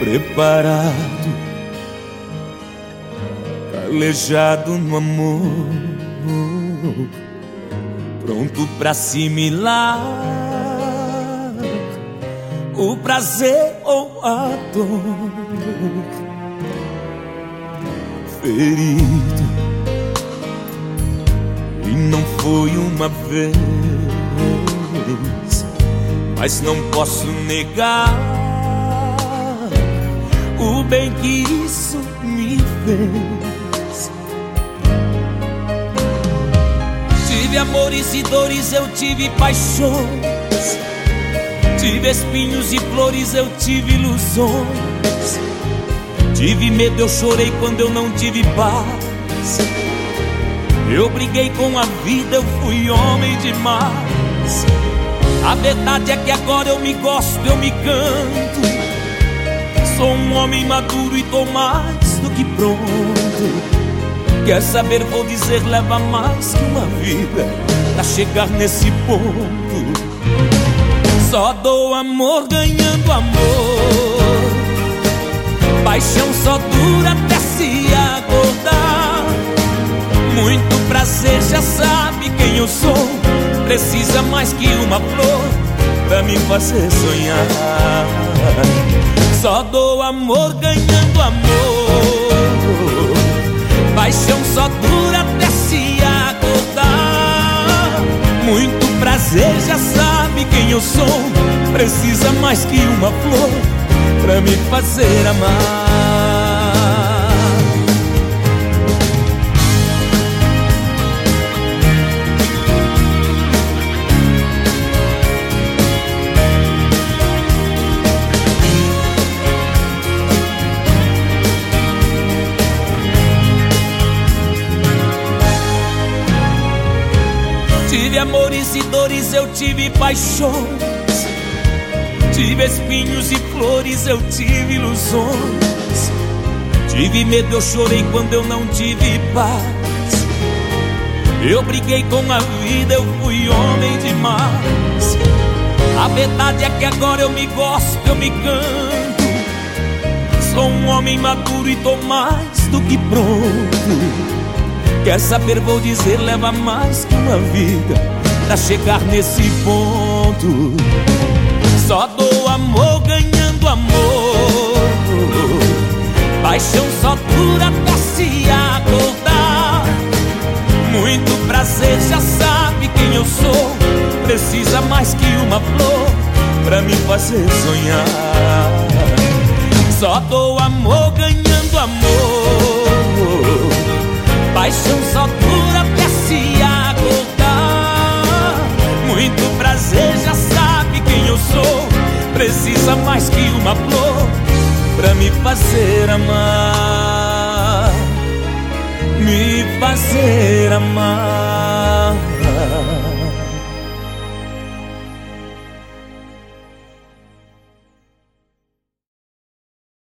preparado, calejado no amor, pronto pra assimilar o prazer ou a dor. Ferido, e não foi uma vez, mas não posso negar o bem que isso me fez. Tive amores e dores, eu tive paixões, tive espinhos e flores, eu tive ilusões. Tive medo, eu chorei quando eu não tive paz. Eu briguei com a vida, eu fui homem demais. A verdade é que agora eu me gosto, eu me canto. Sou um homem maduro e tô mais do que pronto. Quer saber, vou dizer, leva mais que uma vida pra chegar nesse ponto. Só dou amor ganhando amor, paixão só dura até se acordar. Muito prazer, já sabe quem eu sou. Precisa mais que uma flor pra me fazer sonhar. Só dou amor ganhando amor, paixão só dura até se acordar. Muito prazer, já sabe quem eu sou. Precisa mais que uma flor pra me fazer amar. Tive amores e dores, eu tive paixões, tive espinhos e flores, eu tive ilusões. Tive medo, eu chorei quando eu não tive paz. Eu briguei com a vida, eu fui homem demais. A verdade é que agora eu me gosto, eu me canto. Sou um homem maduro e tô mais do que pronto. Quer saber, vou dizer, leva mais que uma vida pra chegar nesse ponto. Só dou amor ganhando amor, paixão só dura até se acordar. Muito prazer, já sabe quem eu sou. Precisa mais que uma flor pra me fazer sonhar. Só dou amor ganhando amor, paixão só dura até se acordar. Muito prazer, já sabe quem eu sou. Precisa mais que uma flor pra me fazer amar, me fazer amar.